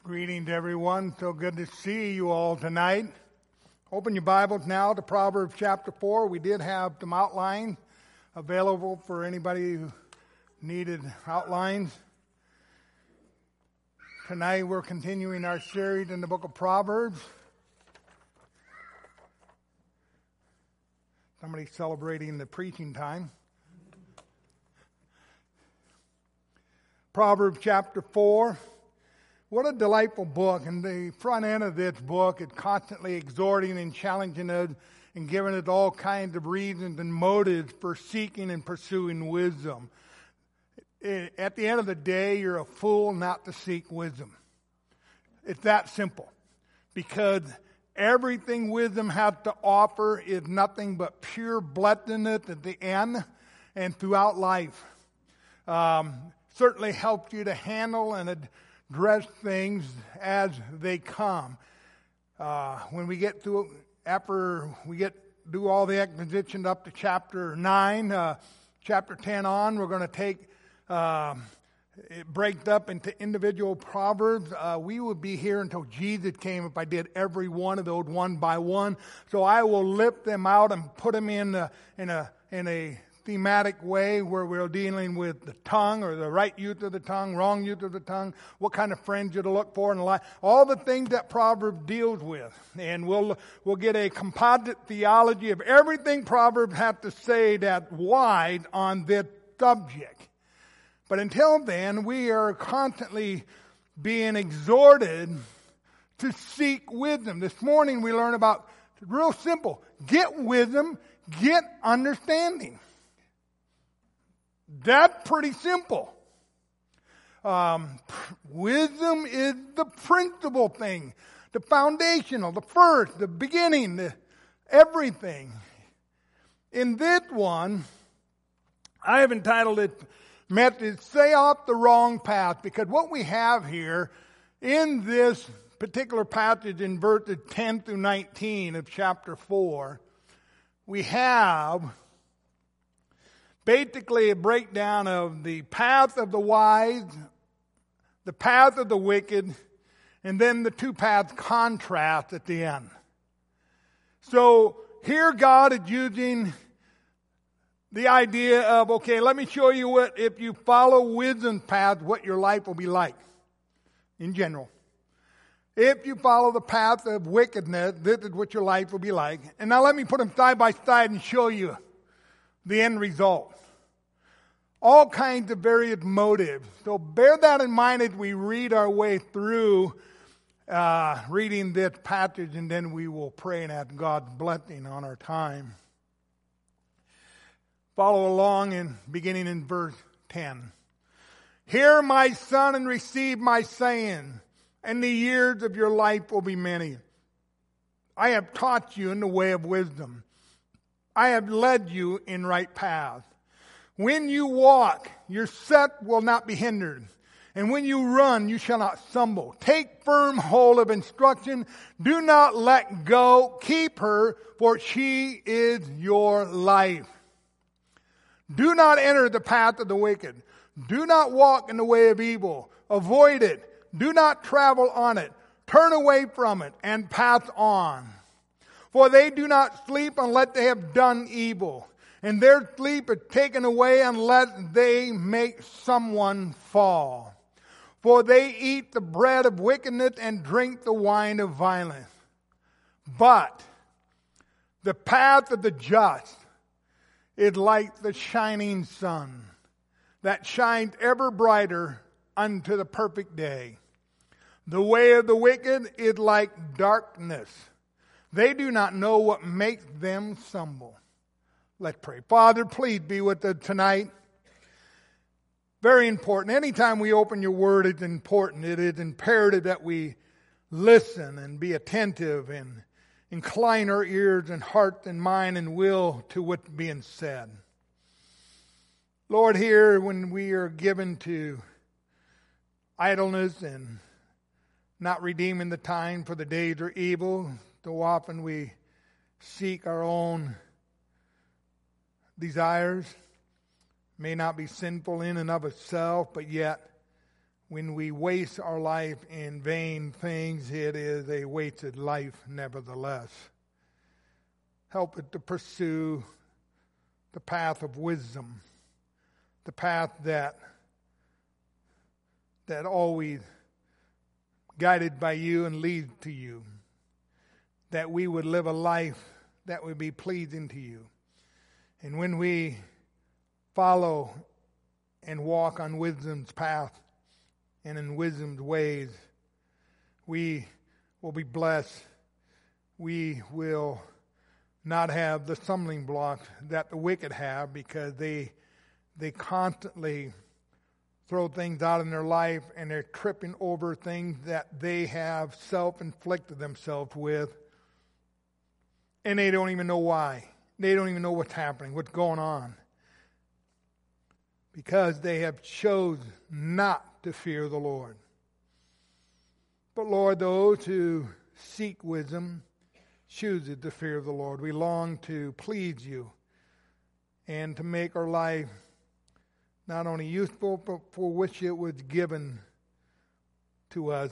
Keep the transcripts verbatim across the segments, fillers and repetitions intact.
Greetings, everyone. So good to see you all tonight. Open your Bibles now to Proverbs chapter four. We did have some outlines available for anybody who needed outlines. Tonight we're continuing our series in the book of Proverbs. Somebody's celebrating the preaching time. Proverbs chapter four. What a delightful book. And the front end of this book is constantly exhorting and challenging us and giving us all kinds of reasons and motives for seeking and pursuing wisdom. At the end of the day, you're a fool not to seek wisdom. It's that simple. Because everything wisdom has to offer is nothing but pure blessedness at the end and throughout life. Um, certainly helps you to handle and address things as they come. Uh, when we get through, after we get do all the exposition up to chapter nine, uh, chapter ten on, we're going to take uh, it breaks up into individual proverbs. Uh, we would be here until Jesus came if I did every one of those one by one. So I will lift them out and put them in a, in a in a thematic way where we're dealing with the tongue or the right use of the tongue, wrong use of the tongue, what kind of friends you're to look for in life, all the things that Proverbs deals with. And we'll we'll get a composite theology of everything Proverbs have to say that's wide on this subject. But until then, we are constantly being exhorted to seek wisdom. This morning we learn about, real simple, get wisdom, get understanding. That's pretty simple. Um, wisdom is the principal thing, the foundational, the first, the beginning, the everything. In this one, I have entitled it message, Stay Off the Wrong Path, because what we have here in this particular passage in verses ten through nineteen of chapter four, we have basically a breakdown of the path of the wise, the path of the wicked, and then the two paths contrast at the end. So here God is using the idea of, okay, let me show you what, if you follow wisdom's path, what your life will be like in general. If you follow the path of wickedness, this is what your life will be like. And now let me put them side by side and show you the end result. All kinds of various motives. So bear that in mind as we read our way through uh, reading this passage, and then we will pray and ask God's blessing on our time. Follow along in beginning in verse ten. Hear, my son, and receive my saying, and the years of your life will be many. I have taught you in the way of wisdom. I have led you in right paths. When you walk, your step will not be hindered. And when you run, you shall not stumble. Take firm hold of instruction. Do not let go. Keep her, for she is your life. Do not enter the path of the wicked. Do not walk in the way of evil. Avoid it. Do not travel on it. Turn away from it and pass on. For they do not sleep unless they have done evil, and their sleep is taken away unless they make someone fall. For they eat the bread of wickedness and drink the wine of violence. But the path of the just is like the shining sun that shines ever brighter unto the perfect day. The way of the wicked is like darkness. They do not know what makes them stumble. Let's pray. Father, please be with us tonight. Very important. Anytime we open your word, it's important. It is imperative that we listen and be attentive and incline our ears and heart and mind and will to what's being said. Lord, here when we are given to idleness and not redeeming the time, for the days are evil, so often we seek our own desires, may not be sinful in and of itself, but yet when we waste our life in vain things, it is a wasted life nevertheless. Help it to pursue the path of wisdom, the path that that always guided by you and leads to you, that we would live a life that would be pleasing to you. And when we follow and walk on wisdom's path and in wisdom's ways, we will be blessed. We will not have the stumbling blocks that the wicked have, because they they constantly throw things out in their life and they're tripping over things that they have self-inflicted themselves with, and they don't even know why. They don't even know what's happening, what's going on, because they have chosen not to fear the Lord. But Lord, those who seek wisdom choose the fear of the Lord. We long to please you and to make our life not only useful, but for which it was given to us.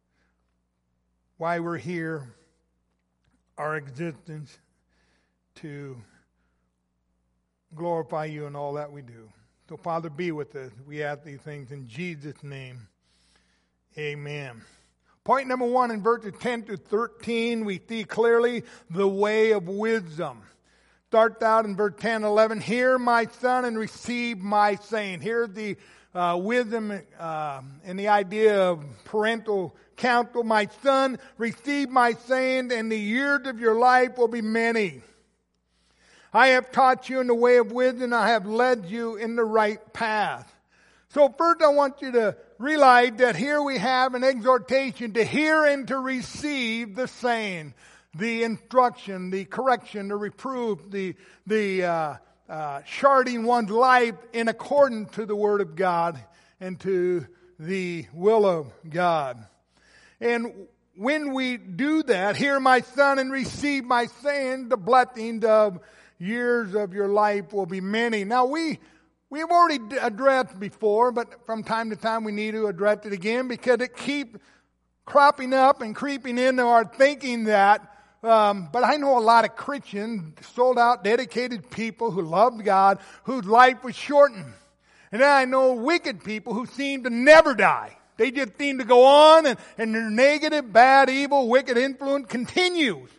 Why we're here, our existence, to glorify you in all that we do. So, Father, be with us. We ask these things in Jesus' name. Amen. Point number one, in verses ten to thirteen, we see clearly the way of wisdom. Start out in verse ten, eleven. Hear, my son, and receive my saying. Here's the uh, wisdom uh, and the idea of parental counsel. My son, receive my saying, and the years of your life will be many. I have taught you in the way of wisdom. I have led you in the right path. So first I want you to realize that here we have an exhortation to hear and to receive the saying, the instruction, the correction, the reproof, the, the uh, uh, sharding one's life in accordance to the Word of God and to the will of God. And when we do that, hear my son and receive my saying, the blessings of years of your life will be many. Now we We've already addressed before, but from time to time we need to address it again, because it keeps cropping up and creeping into our thinking that, um, but I know a lot of Christians, sold out, dedicated people who loved God, whose life was shortened. And then I know wicked people who seem to never die. They just seem to go on, and, and their negative, bad, evil, wicked influence continues.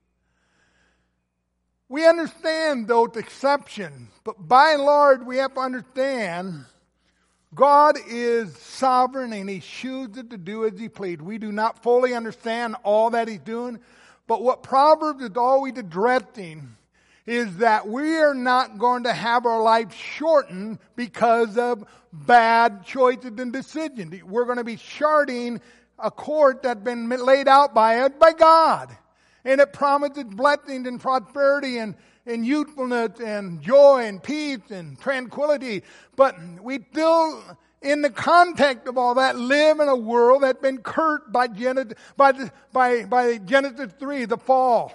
We understand those exceptions, but by and large we have to understand God is sovereign and He chooses to do as He pleases. We do not fully understand all that He's doing, but what Proverbs is always addressing is that we are not going to have our life shortened because of bad choices and decisions. We're going to be charting a course that's been laid out by us by God. And it promises blessings and prosperity and, and youthfulness and joy and peace and tranquility. But we still, in the context of all that, live in a world that's been cursed by Genesis, by, the, by, by Genesis three, the fall.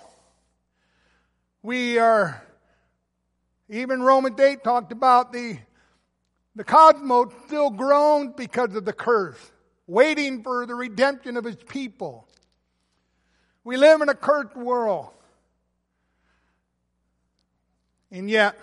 We are, even Romans eight talked about the, the cosmos still groans because of the curse, waiting for the redemption of His people. We live in a cursed world. And yet,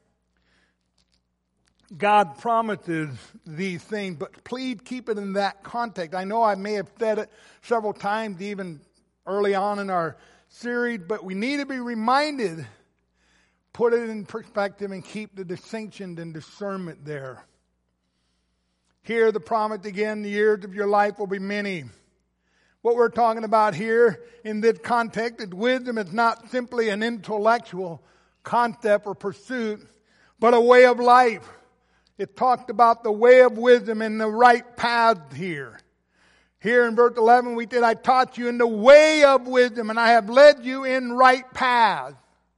God promises these things, but please keep it in that context. I know I may have said it several times, even early on in our series, but we need to be reminded, put it in perspective, and keep the distinction and discernment there. Hear the promise again, the years of your life will be many. What we're talking about here in this context is wisdom is not simply an intellectual concept or pursuit, but a way of life. It talked about the way of wisdom and the right path here. Here in verse eleven we did, I taught you in the way of wisdom, and I have led you in right paths.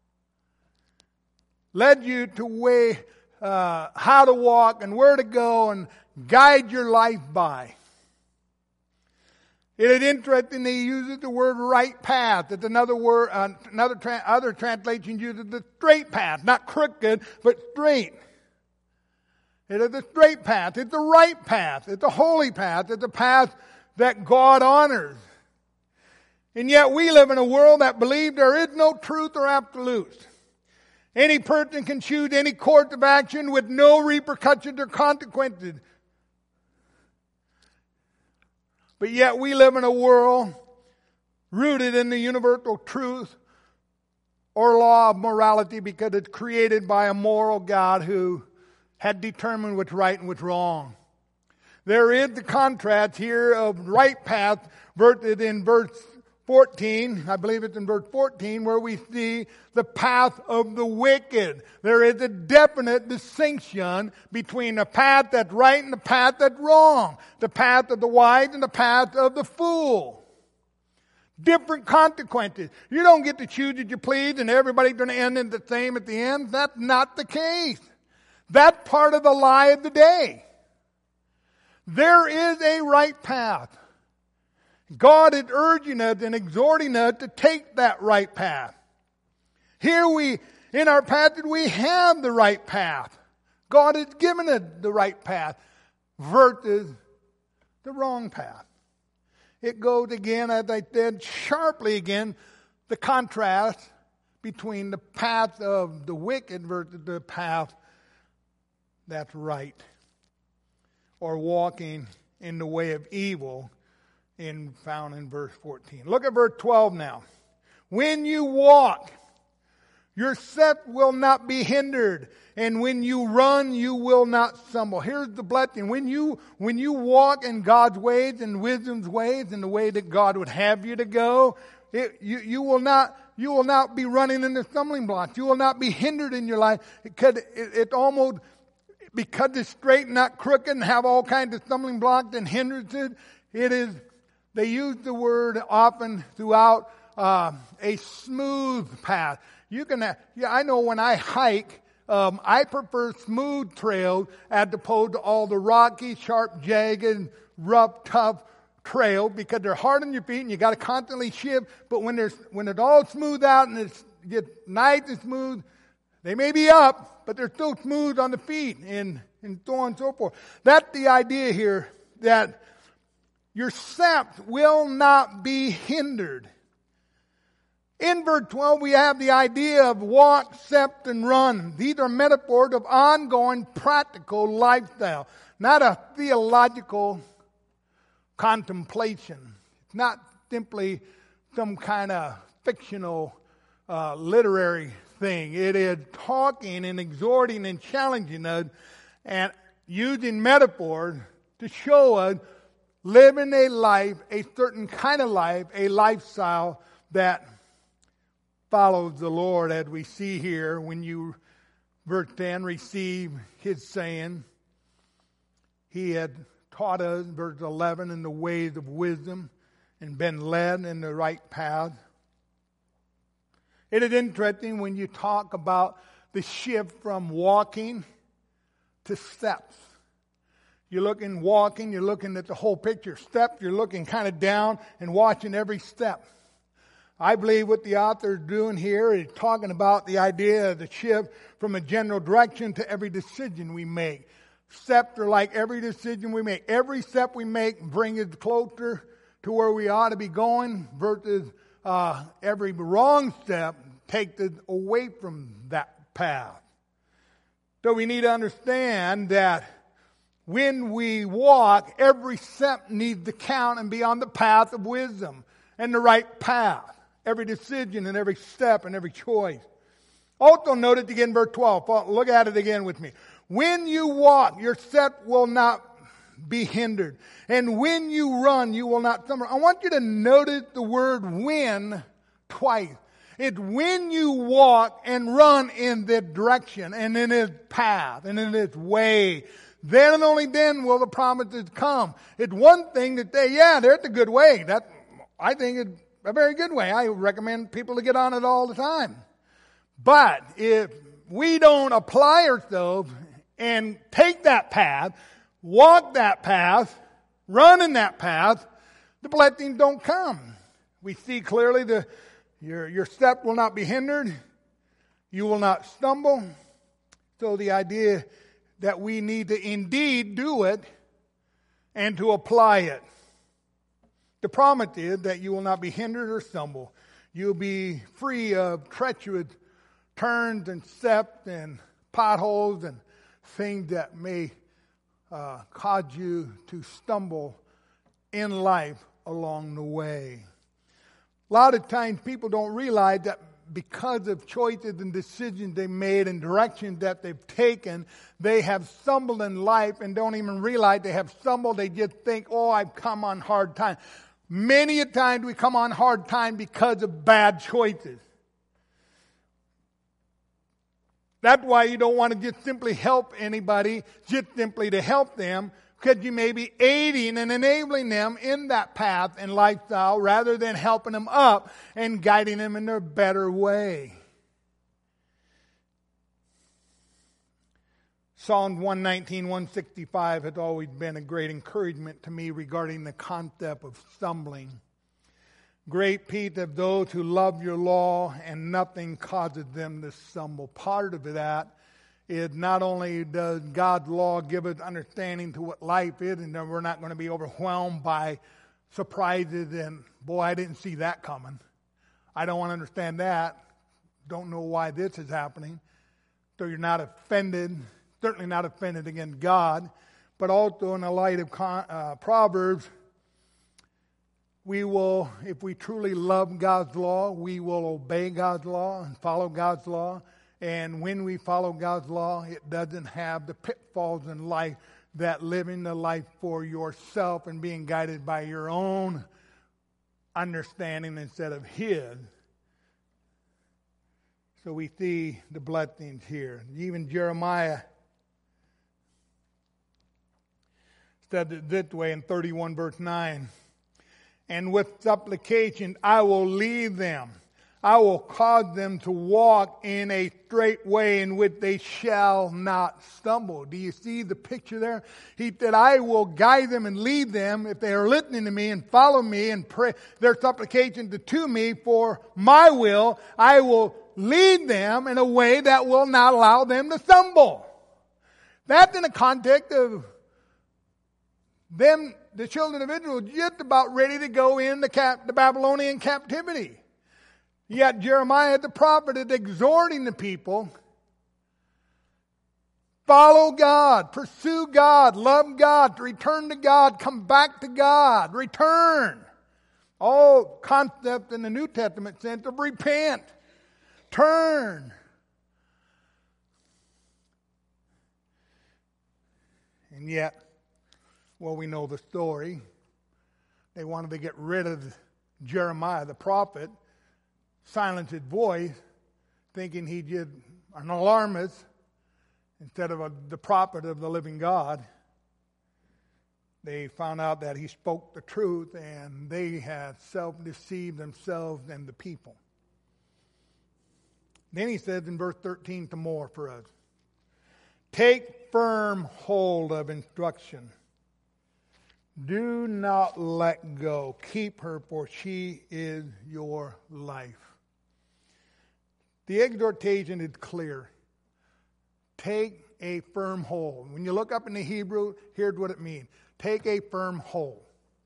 Led you to way, uh, how to walk and where to go and guide your life by. It is interesting that he uses the word right path. It's another word, uh, another tra- other translation uses the straight path, not crooked, but straight. It is the straight path. It's the right path. It's the holy path. It's the path that God honors. And yet we live in a world that believes there is no truth or absolutes. Any person can choose any course of action with no repercussions or consequences. But yet we live in a world rooted in the universal truth or law of morality because it's created by a moral God who had determined what's right and what's wrong. There is the contrast here of right path versus in verse fourteen, I believe it's in verse fourteen, where we see the path of the wicked. There is a definite distinction between the path that's right and the path that's wrong. The path of the wise and the path of the fool. Different consequences. You don't get to choose as you please and everybody's going to end in the same at the end. That's not the case. That's part of the lie of the day. There is a right path. God is urging us and exhorting us to take that right path. Here we, in our passage, we have the right path. God has given us the right path versus the wrong path. It goes again, as I said, sharply again, the contrast between the path of the wicked versus the path that's right. Or walking in the way of evil in found in verse fourteen. Look at verse twelve now. When you walk, your step will not be hindered, and when you run, you will not stumble. Here's the blessing. When you when you walk in God's ways and wisdom's ways, in the way that God would have you to go, it, you you will not you will not be running into stumbling blocks. You will not be hindered in your life. It could it, it almost because it's straight, not crooked, and have all kinds of stumbling blocks and hindrances. It is. They use the word often throughout uh, a smooth path. You can, uh, yeah, I know when I hike, um, I prefer smooth trails as opposed to all the rocky, sharp, jagged, rough, tough trails because they're hard on your feet and you got to constantly shift. But when there's when it's all smooth out and it's gets nice and smooth, they may be up, but they're still smooth on the feet and and so on and so forth. That's the idea here, that your steps will not be hindered. In verse twelve, we have the idea of walk, step, and run. These are metaphors of ongoing practical lifestyle, not a theological contemplation. It's not simply some kind of fictional uh, literary thing. It is talking and exhorting and challenging us and using metaphors to show us living a life, a certain kind of life, a lifestyle that follows the Lord, as we see here when you, verse ten, receive His saying. He had taught us, verse eleven, in the ways of wisdom and been led in the right path. It is interesting when you talk about the shift from walking to steps. You're looking, walking, you're looking at the whole picture. Step, you're looking kind of down and watching every step. I believe what the author is doing here is talking about the idea of the shift from a general direction to every decision we make. Steps are like every decision we make. Every step we make brings us closer to where we ought to be going versus uh, every wrong step takes us away from that path. So we need to understand that when we walk, every step needs to count and be on the path of wisdom and the right path. Every decision and every step and every choice. Also note it again, verse twelve. Look at it again with me. When you walk, your step will not be hindered. And when you run, you will not stumble. I want you to notice the word when twice. It's when you walk and run in the direction and in His path and in His way. Then and only then will the promises come. It's one thing to say, yeah, there's a good way. That I think it's a very good way. I recommend people to get on it all the time. But if we don't apply ourselves and take that path, walk that path, run in that path, the blessings don't come. We see clearly the your your step will not be hindered. You will not stumble. So the idea that we need to indeed do it and to apply it. The promise is that you will not be hindered or stumble. You'll be free of treacherous turns and steps and potholes and things that may uh, cause you to stumble in life along the way. A lot of times people don't realize that because of choices and decisions they made and directions that they've taken, they have stumbled in life and don't even realize they have stumbled. They just think, oh, I've come on hard times. Many a time we come on hard time because of bad choices. That's why you don't want to just simply help anybody, just simply to help them, because you may be aiding and enabling them in that path and lifestyle rather than helping them up and guiding them in a better way. Psalm one nineteen, one sixty-five has always been a great encouragement to me regarding the concept of stumbling. Great peace of those who love your law, and nothing causes them to stumble. Part of that is not only does God's law give us understanding to what life is, and then we're not going to be overwhelmed by surprises and, boy, I didn't see that coming. I don't want to understand that. Don't know why this is happening. So you're not offended, certainly not offended against God, but also in the light of uh, Proverbs, we will, if we truly love God's law, we will obey God's law and follow God's law. And when we follow God's law, it doesn't have the pitfalls in life that living the life for yourself and being guided by your own understanding instead of His. So we see the blessings here. Even Jeremiah said it this way in thirty-one verse nine. And with supplication I will lead them. I will cause them to walk in a straight way in which they shall not stumble. Do you see the picture there? He said, I will guide them and lead them if they are listening to me and follow me and pray their supplication to, to me for my will. I will lead them in a way that will not allow them to stumble. That's in the context of them, the children of Israel, just about ready to go in the, cap, the Babylonian captivity. Yet Jeremiah the prophet is exhorting the people, follow God, pursue God, love God, return to God, come back to God, return. All concepts in the New Testament sense of repent, turn. And yet, well, we know the story. They wanted to get rid of Jeremiah the prophet, silence his voice, thinking he did an alarmist instead of a, the prophet of the living God. They found out that he spoke the truth, and they had self-deceived themselves and the people. Then he says in verse thirteen to more for us, take firm hold of instruction. Do not let go. Keep her, for she is your life. The exhortation is clear. Take a firm hold. When you look up in the Hebrew, here's what it means. Take a firm hold.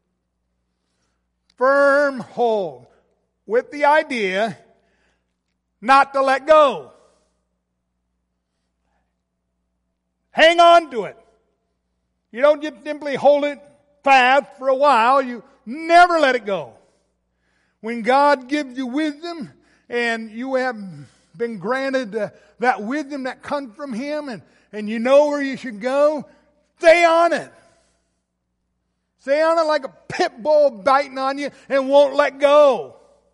Firm hold. With the idea not to let go. Hang on to it. You don't just simply hold it fast for a while. You never let it go. When God gives you wisdom and you have been granted uh, that wisdom that comes from Him and, and you know where you should go, stay on it. Stay on it like a pit bull biting on you and won't let go.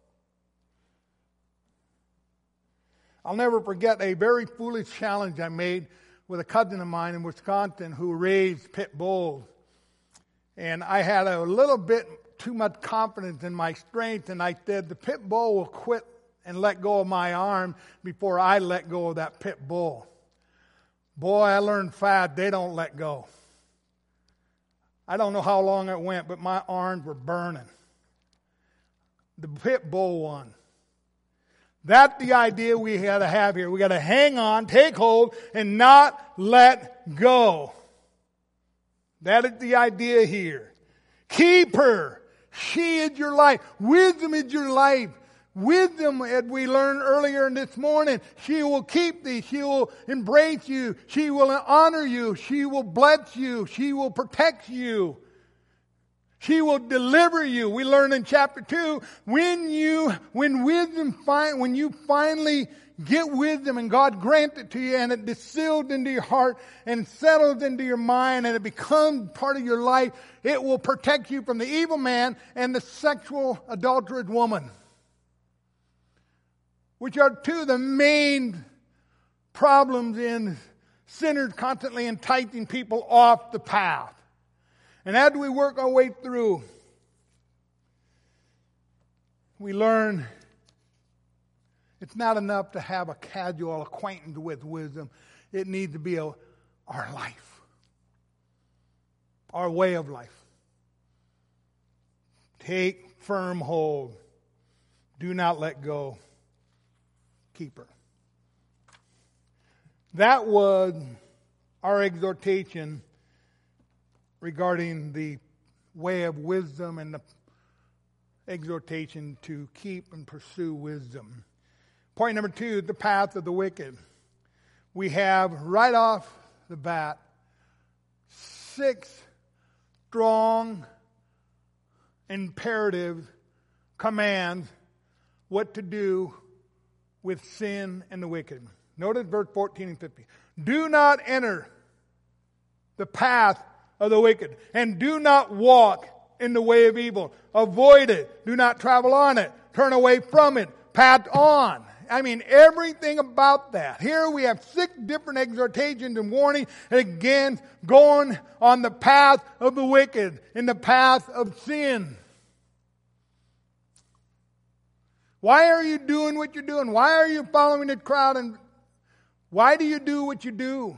I'll never forget a very foolish challenge I made with a cousin of mine in Wisconsin who raised pit bulls. And I had a little bit too much confidence in my strength, and I said, the pit bull will quit and let go of my arm before I let go of that pit bull. Boy, I learned fast, they don't let go. I don't know how long it went, but my arms were burning. The pit bull won. That's the idea we got to have here. We got to hang on, take hold, and not let go. That is the idea here. Keep her. She is your life. Wisdom is your life. Wisdom, as we learned earlier this morning, she will keep thee. She will embrace you. She will honor you. She will bless you. She will protect you. She will deliver you. We learn in chapter two, when you, when wisdom find, when you finally get wisdom and God grants it to you and it distilled into your heart and settles into your mind and it becomes part of your life, it will protect you from the evil man and the sexual adulterous woman, which are two of the main problems in sinners constantly enticing people off the path. And as we work our way through, we learn it's not enough to have a casual acquaintance with wisdom. It needs to be a, our life, our way of life. Take firm hold. Do not let go. Keep her. That was our exhortation regarding the way of wisdom and the exhortation to keep and pursue wisdom. Point number two, the path of the wicked. We have right off the bat six strong, imperative commands what to do with sin and the wicked. Notice verse fourteen and fifteen. Do not enter the path of the wicked, and do not walk in the way of evil. Avoid it. Do not travel on it. Turn away from it. Pass on. I mean, everything about that. Here we have six different exhortations and warnings against going on the path of the wicked, in the path of sin. Why are you doing what you're doing? Why are you following the crowd? And why do you do what you do?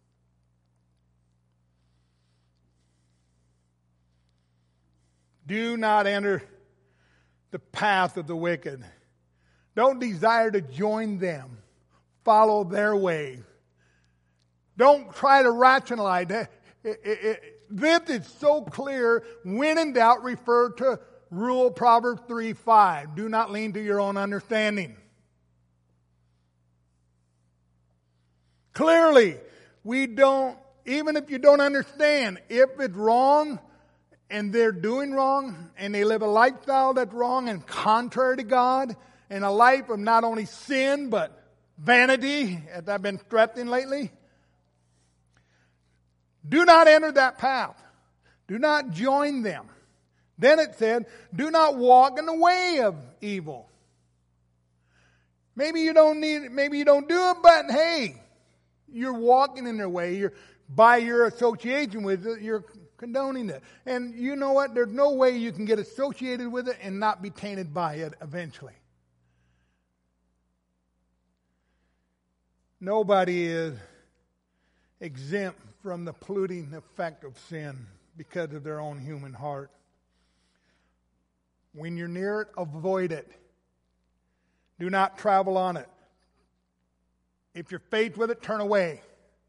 Do not enter the path of the wicked. Don't desire to join them. Follow their way. Don't try to rationalize it. It, it, it. This is so clear. When in doubt, refer to rule Proverbs three five. Do not lean to your own understanding. Clearly, we don't, even if you don't understand, if it's wrong, and they're doing wrong, and they live a lifestyle that's wrong and contrary to God, and a life of not only sin, but vanity, as I've been stressing lately. Do not enter that path. Do not join them. Then it said, do not walk in the way of evil. Maybe you don't need it, maybe you don't do it, but hey, you're walking in their way. You're, by your association with it, you're condoning it. And you know what? There's no way you can get associated with it and not be tainted by it eventually. Nobody is exempt from the polluting effect of sin because of their own human heart. When you're near it, avoid it. Do not travel on it. If you're faced with it, turn away.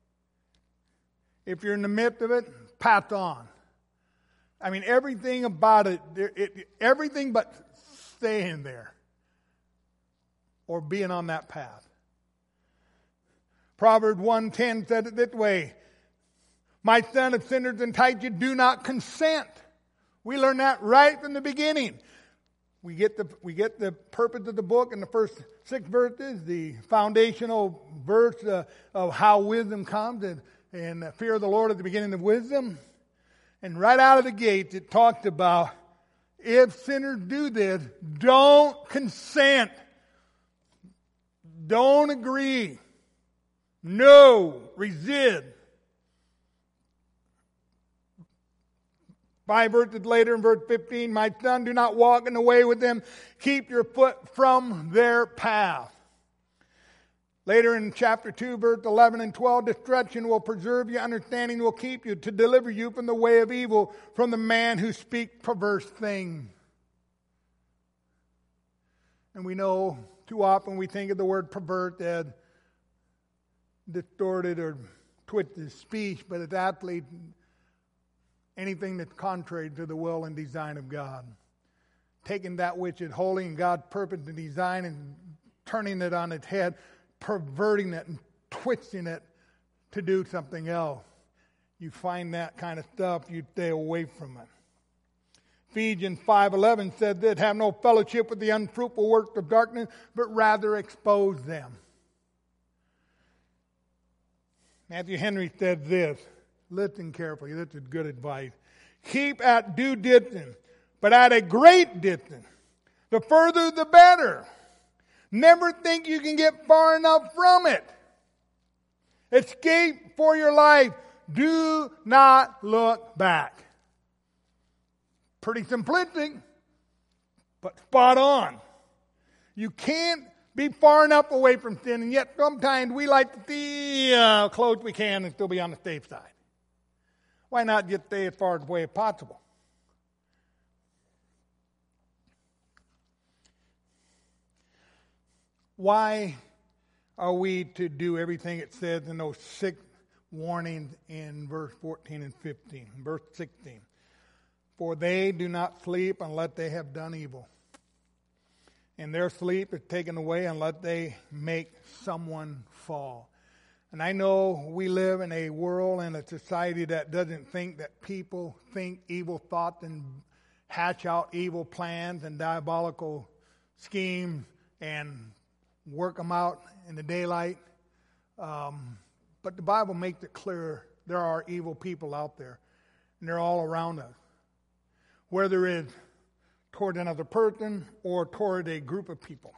If you're in the midst of it, pass on. I mean, everything about it, it everything but staying there or being on that path. Proverbs one ten said it this way, my son, if sinners entice you, do not consent. We learn that right from the beginning. We get the we get the purpose of the book in the first six verses, the foundational verse uh, of how wisdom comes, and, and the fear of the Lord at the beginning of wisdom. And right out of the gate, it talked about if sinners do this, don't consent. Don't agree. No, resist. Five verses later in verse fifteen, my son, do not walk in the way with them. Keep your foot from their path. Later in chapter two, verse eleven and twelve, destruction will preserve you, understanding will keep you, to deliver you from the way of evil, from the man who speaks perverse things. And we know too often we think of the word pervert as distorted or twisted speech, but it's actually anything that's contrary to the will and design of God. Taking that which is holy and God's purpose and design and turning it on its head, perverting it and twisting it to do something else. You find that kind of stuff, you stay away from it. Ephesians five eleven said that have no fellowship with the unfruitful works of darkness, but rather expose them. Matthew Henry said this. Listen carefully. This is good advice. Keep at due distance, but at a great distance. The further, the better. Never think you can get far enough from it. Escape for your life. Do not look back. Pretty simplistic, but spot on. You can't be far enough away from sin, and yet sometimes we like to see how close we can and still be on the safe side. Why not just stay as far away as possible? Why are we to do everything it says in those six warnings in verse fourteen and fifteen? Verse sixteen. For they do not sleep unless they have done evil. And their sleep is taken away unless they make someone fall. And I know we live in a world and a society that doesn't think that people think evil thoughts and hatch out evil plans and diabolical schemes and work them out in the daylight. Um, but the Bible makes it clear there are evil people out there, and they're all around us. Whether it's toward another person or toward a group of people.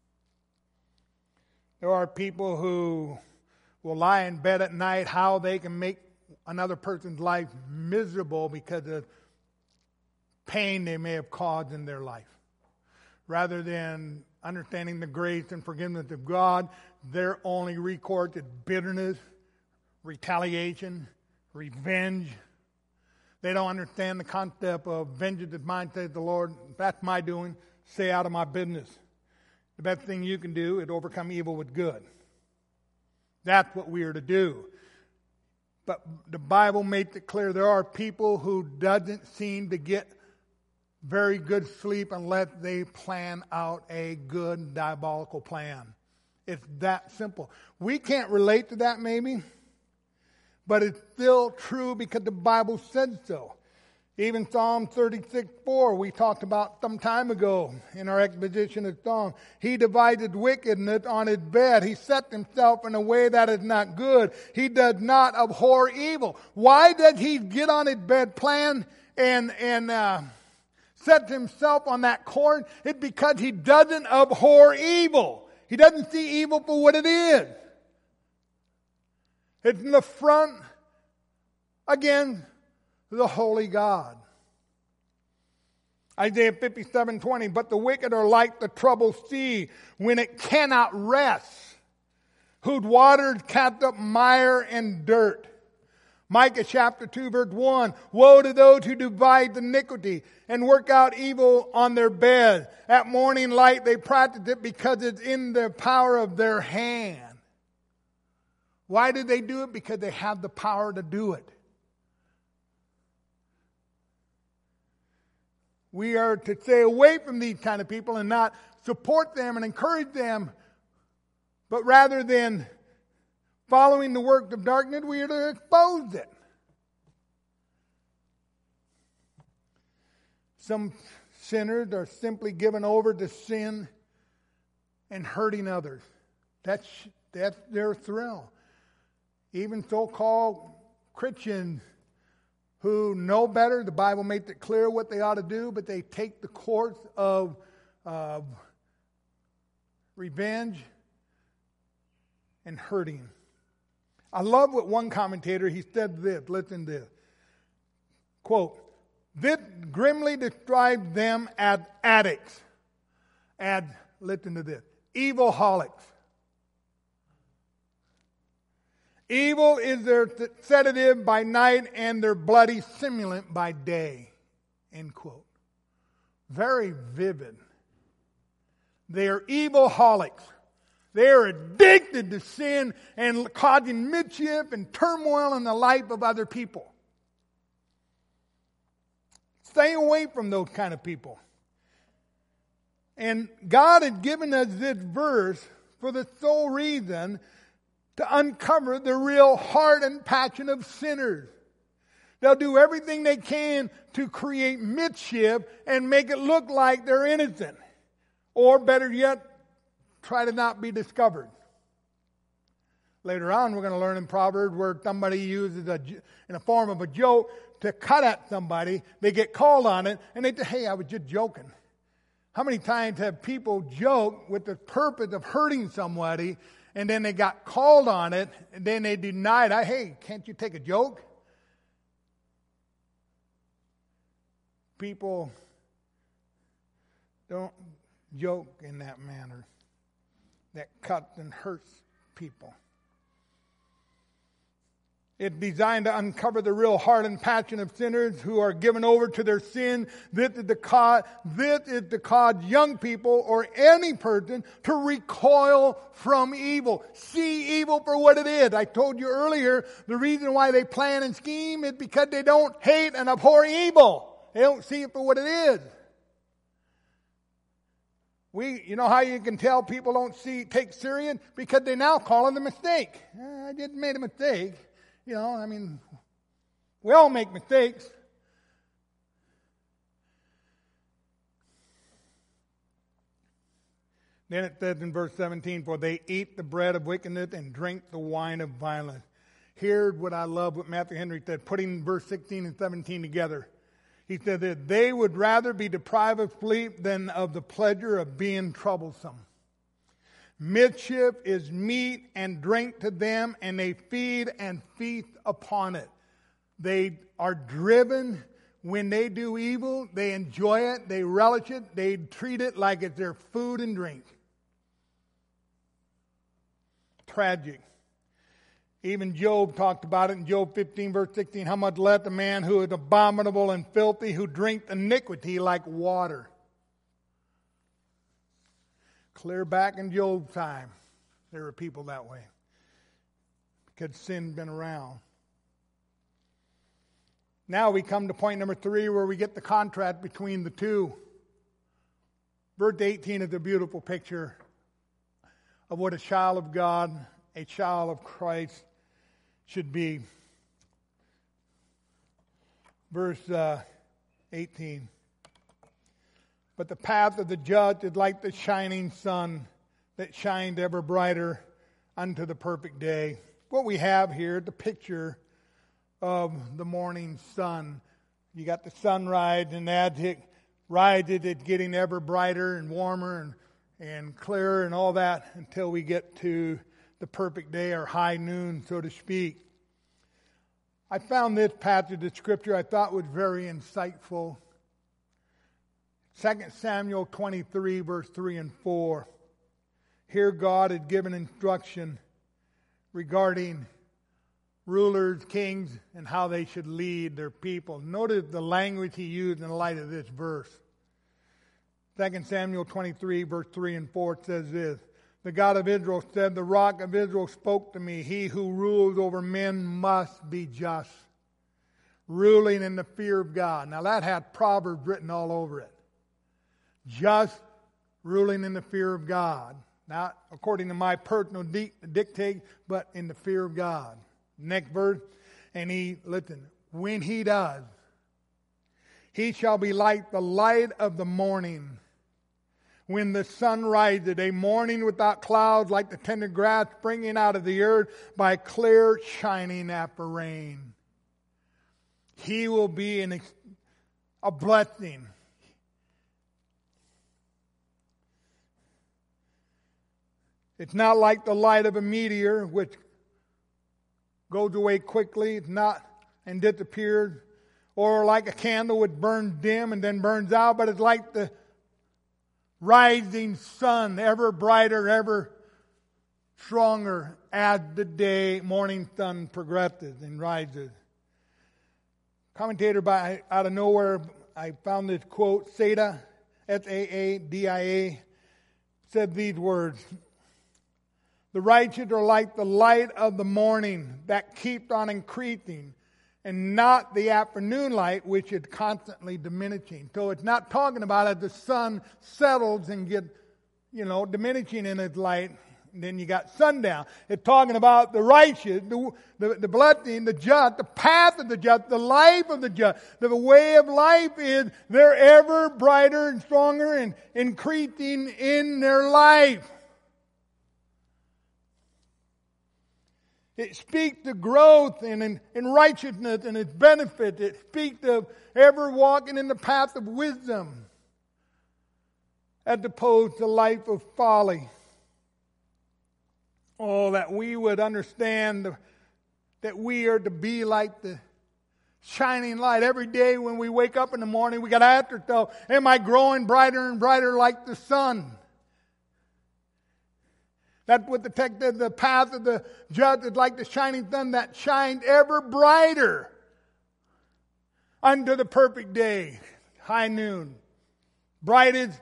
There are people who will lie in bed at night how they can make another person's life miserable because of pain they may have caused in their life. Rather than understanding the grace and forgiveness of God, their only recourse is bitterness, retaliation, revenge. They don't understand the concept of vengeance is mine, says the Lord. That's my doing. Stay out of my business. The best thing you can do is overcome evil with good. That's what we are to do. But the Bible makes it clear there are people who doesn't seem to get very good sleep unless they plan out a good diabolical plan. It's that simple. We can't relate to that maybe, but it's still true because the Bible said so. Even Psalm thirty-six four we talked about some time ago in our exposition of Psalm. He divided wickedness on his bed. He set himself in a way that is not good. He does not abhor evil. Why did he get on his bed, plan, and, and uh, set himself on that cord? It's because he doesn't abhor evil. He doesn't see evil for what it is. It's in the front, again, the holy God. Isaiah fifty-seven twenty, but the wicked are like the troubled sea when it cannot rest, whose waters cast up mire and dirt. Micah chapter two verse one, woe to those who divide iniquity and work out evil on their bed. At morning light they practice it because it's in the power of their hand. Why do they do it? Because they have the power to do it. We are to stay away from these kind of people and not support them and encourage them. But rather than following the works of darkness, we are to expose it. Some sinners are simply given over to sin and hurting others. That's, that's their thrill. Even so-called Christians who know better, the Bible makes it clear what they ought to do, but they take the course of uh, revenge and hurting. I love what one commentator, he said this, listen to this. Quote, this grimly describes them as addicts, as, listen to this, evilholics. Evil is their sedative by night and their bloody stimulant by day. End quote. Very vivid. They are evil holics. They are addicted to sin and causing mischief and turmoil in the life of other people. Stay away from those kind of people. And God had given us this verse for the sole reason to uncover the real heart and passion of sinners. They'll do everything they can to create mischief and make it look like they're innocent. Or better yet, try to not be discovered. Later on, we're going to learn in Proverbs where somebody uses a, in a form of a joke to cut at somebody. They get called on it, and they say, hey, I was just joking. How many times have people joked with the purpose of hurting somebody, and then they got called on it, and then they denied, hey, can't you take a joke? People don't joke in that manner. That cuts and hurts people. It's designed to uncover the real heart and passion of sinners who are given over to their sin. This is to cause, this is to cause young people or any person to recoil from evil. See evil for what it is. I told you earlier, the reason why they plan and scheme is because they don't hate and abhor evil. They don't see it for what it is. We, you know how you can tell people don't see, take serious? Because they now call it a mistake. I just made a mistake. You know, I mean, we all make mistakes. Then it says in verse seventeen, for they eat the bread of wickedness and drink the wine of violence. Here's what I love what Matthew Henry said, putting verse sixteen and seventeen together. He said that they would rather be deprived of sleep than of the pleasure of being troublesome. Mischief is meat and drink to them, and they feed and feast upon it. They are driven when they do evil. They enjoy it. They relish it. They treat it like it's their food and drink. Tragic. Even Job talked about it in Job fifteen, verse sixteen. How much less the man who is abominable and filthy, who drinks iniquity like water. Clear back in Job's time, there were people that way. Because sin had been around. Now we come to point number three where we get the contrast between the two. Verse eighteen is a beautiful picture of what a child of God, a child of Christ should be. Verse uh, eighteen. But the path of the just is like the shining sun that shined ever brighter unto the perfect day. What we have here, the picture of the morning sun. You got the sunrise, and as it rises, it's getting ever brighter and warmer and, and clearer and all that until we get to the perfect day, or high noon, so to speak. I found this passage of Scripture I thought was very insightful. Second Samuel twenty-three, verse three and four. Here God had given instruction regarding rulers, kings, and how they should lead their people. Notice the language he used in light of this verse. Second Samuel twenty-three, verse three and four says this. The God of Israel said, the rock of Israel spoke to me. He who rules over men must be just, ruling in the fear of God. Now that had Proverbs written all over it. Just, ruling in the fear of God. Not according to my personal di- dictate, but in the fear of God. Next verse. And he, listen, when he does, he shall be like the light of the morning. When the sun rises, a morning without clouds, like the tender grass springing out of the earth by clear shining after rain. He will be an, a blessing. It's not like the light of a meteor, which goes away quickly, it's not and disappears, or like a candle which burns dim and then burns out, but it's like the rising sun, ever brighter, ever stronger as the day morning sun progresses and rises. Commentator by out of nowhere, I found this quote, Saada, S A A D I A, said these words. The righteous are like the light of the morning that keeps on increasing, and not the afternoon light, which is constantly diminishing. So it's not talking about as the sun settles and gets, you know, diminishing in its light, and then you got sundown. It's talking about the righteous, the, the, the blessing, the just, the path of the just, the life of the just. The way of life is they're ever brighter and stronger and increasing in their life. It speaks of growth and in, in righteousness and its benefits. It speaks of ever walking in the path of wisdom as opposed to life of folly. Oh, that we would understand that we are to be like the shining light. Every day when we wake up in the morning, we got to ask ourselves, am I growing brighter and brighter like the sun? That's what the text says. The path of the just is like the shining sun that shines ever brighter unto the perfect day, high noon. Bright is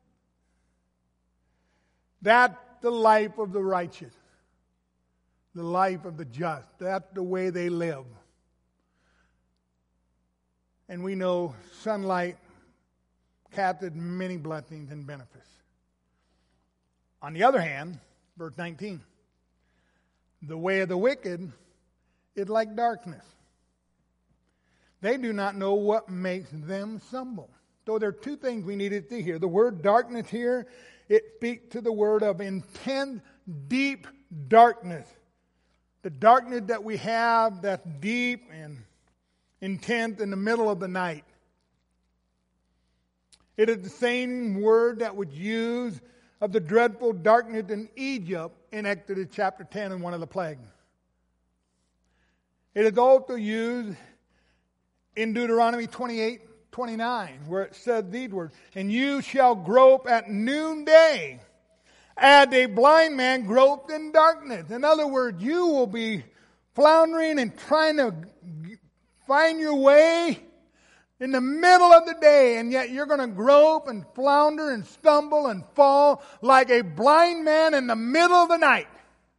that the life of the righteous, the life of the just. That's the way they live. And we know sunlight carries many blessings and benefits. On the other hand, verse nineteen, the way of the wicked is like darkness. They do not know what makes them stumble. So there are two things we needed to hear. The word darkness here, it speaks to the word of intense, deep darkness. The darkness that we have that's deep and intense in the middle of the night. It is the same word that was used of the dreadful darkness in Egypt in Exodus chapter ten in one of the plagues. It is also used in Deuteronomy twenty-eight twenty-nine, where it said these words, and you shall grope at noonday as a blind man groped in darkness. In other words, you will be floundering and trying to find your way in the middle of the day, and yet you're going to grope and flounder and stumble and fall like a blind man in the middle of the night.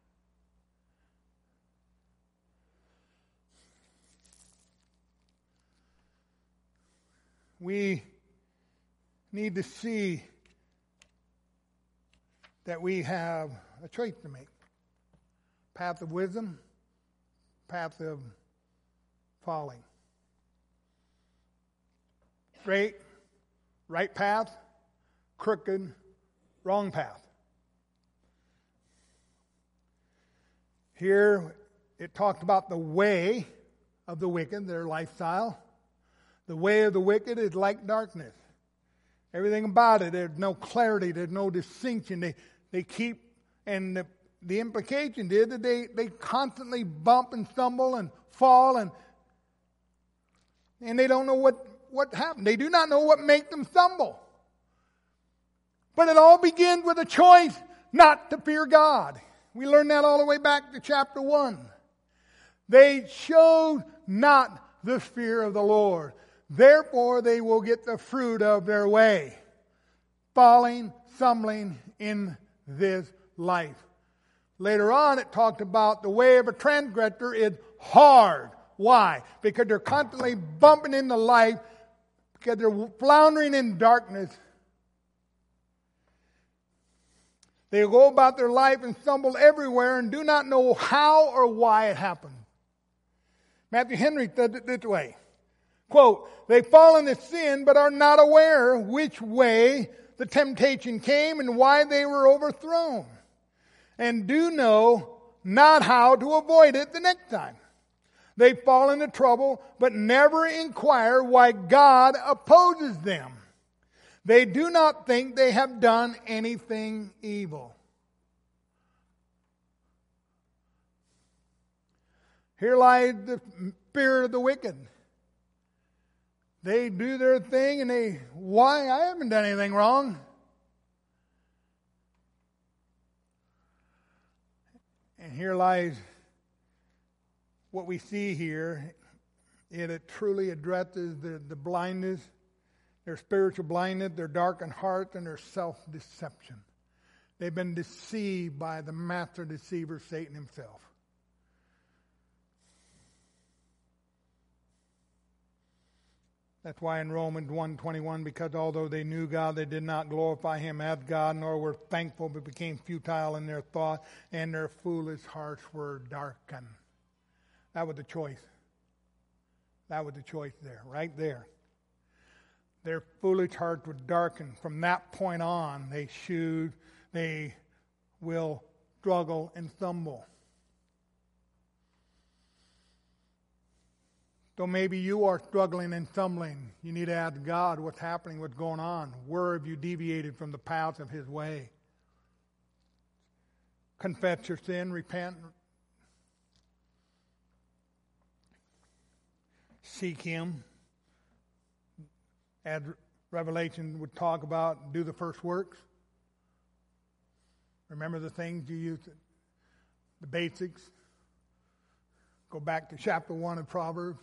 We need to see that we have a choice to make. Path of wisdom, path of folly. Straight, right path, crooked, wrong path. Here it talked about the way of the wicked, their lifestyle. The way of the wicked is like darkness. Everything about it, there's no clarity, there's no distinction. They they keep, and the, the implication is that they, they constantly bump and stumble and fall, and and they don't know what, what happened. They do not know what makes them stumble. But it all begins with a choice not to fear God. We learned that all the way back to chapter one. They showed not the fear of the Lord. Therefore, they will get the fruit of their way, falling, stumbling in this life. Later on, it talked about the way of a transgressor is hard. Why? Because they're constantly bumping into life, because they're floundering in darkness. They go about their life and stumble everywhere and do not know how or why it happened. Matthew Henry said it this way. Quote, they fall into sin but are not aware which way the temptation came and why they were overthrown, and do know not how to avoid it the next time. They fall into trouble but never inquire why God opposes them. They do not think they have done anything evil. Here lies the fear of the wicked. They do their thing and they, why? I haven't done anything wrong. And here lies what we see here. It, it truly addresses the, the blindness, their spiritual blindness, their darkened hearts, and their self-deception. They've been deceived by the master deceiver, Satan himself. That's why in Romans one twenty-one, because although they knew God, they did not glorify him as God, nor were thankful, but became futile in their thought, and their foolish hearts were darkened. That was the choice. That was the choice there, right there. Their foolish hearts were darkened. From that point on, they should, they will struggle and stumble. So maybe you are struggling and stumbling. You need to ask God what's happening, what's going on. Where have you deviated from the path of his way? Confess your sin, repent. Seek him. As Revelation would talk about, do the first works. Remember the things you used, the basics. Go back to chapter one of Proverbs.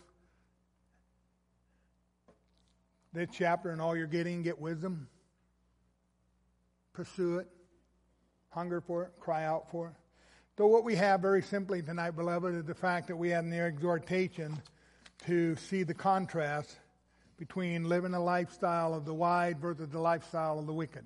This chapter, and all you're getting, get wisdom. Pursue it. Hunger for it. Cry out for it. So what we have very simply tonight, beloved, is the fact that we have in the exhortation to see the contrast between living a lifestyle of the wise versus the lifestyle of the wicked.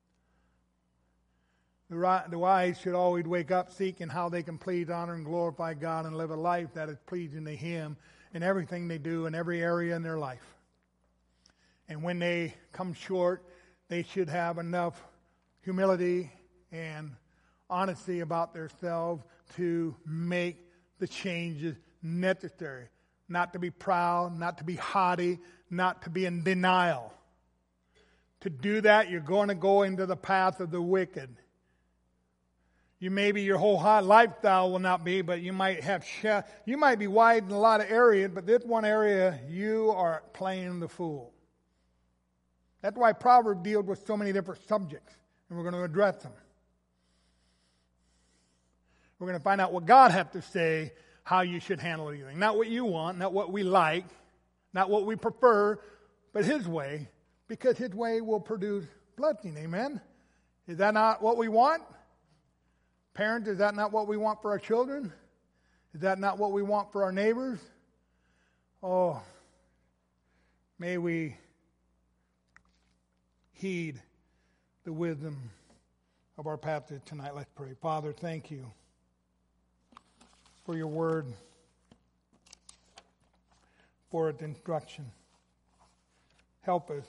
The, the wise should always wake up seeking how they can please, honor, and glorify God and live a life that is pleasing to him in everything they do in every area in their life. And when they come short, they should have enough humility and honesty about themselves to make the changes necessary. Not to be proud, not to be haughty, not to be in denial. To do that, you're going to go into the path of the wicked. You maybe your whole lifestyle will not be, but you might have sh- you might be wide in a lot of areas, but this one area you are playing the fool. That's why Proverbs deals with so many different subjects, and we're going to address them. We're going to find out what God has to say, how you should handle anything. Not what you want, not what we like, not what we prefer, but his way, because his way will produce blessing. Amen? Is that not what we want? Parents, is that not what we want for our children? Is that not what we want for our neighbors? Oh, may we heed the wisdom of our passage tonight. Let's pray. Father, thank you for your word, for its instruction. Help us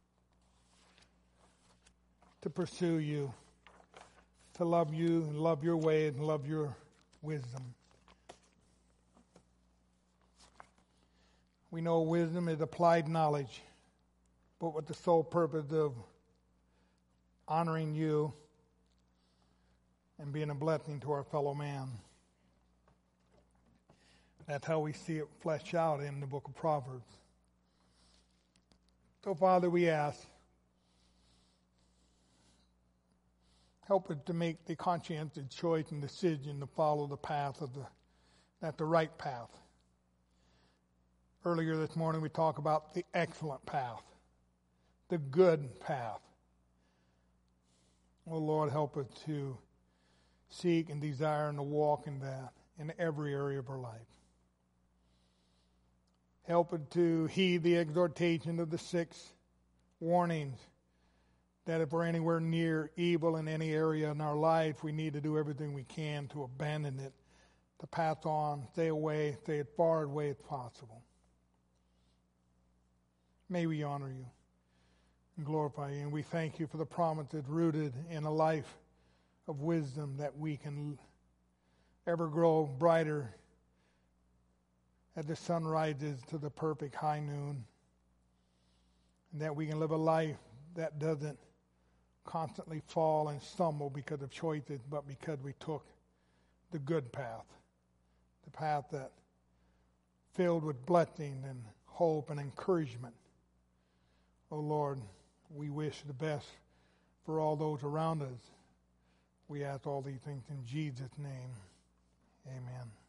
to pursue you, to love you and love your way and love your wisdom. We know wisdom is applied knowledge, but with the sole purpose of honoring you and being a blessing to our fellow man. That's how we see it fleshed out in the book of Proverbs. So, Father, we ask, help us to make the conscientious choice and decision to follow the path of the, that's the right path. Earlier this morning we talked about the excellent path, the good path. Oh, Lord, help us to seek and desire and to walk in that in every area of our life. Help us to heed the exhortation of the six warnings that if we're anywhere near evil in any area in our life, we need to do everything we can to abandon it, to pass on, stay away, stay as far away as possible. May we honor you and glorify you. And we thank you for the promises rooted in a life of wisdom that we can ever grow brighter as the sun rises to the perfect high noon. And that we can live a life that doesn't constantly fall and stumble because of choices, but because we took the good path, the path that filled with blessing and hope and encouragement. Oh Lord, we wish the best for all those around us. We ask all these things in Jesus' name. Amen.